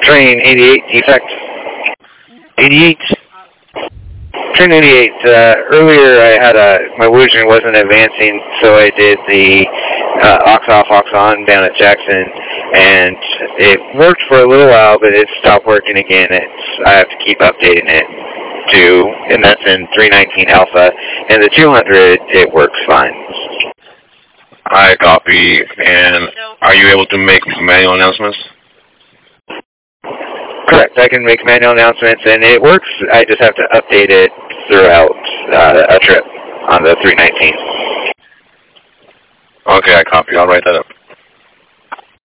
Train 88, defect. 88. Train 88, earlier I had my Wugen wasn't advancing, so I did the aux off, aux on down at Jackson, and it worked for a little while, but it stopped working again. I have to keep updating it and that's in 319 alpha, and the 200, it works fine. I copy, and are you able to make manual announcements? Correct, I can make manual announcements, and it works. I just have to update it throughout a trip on the 319. Okay, I copy. I'll write that up.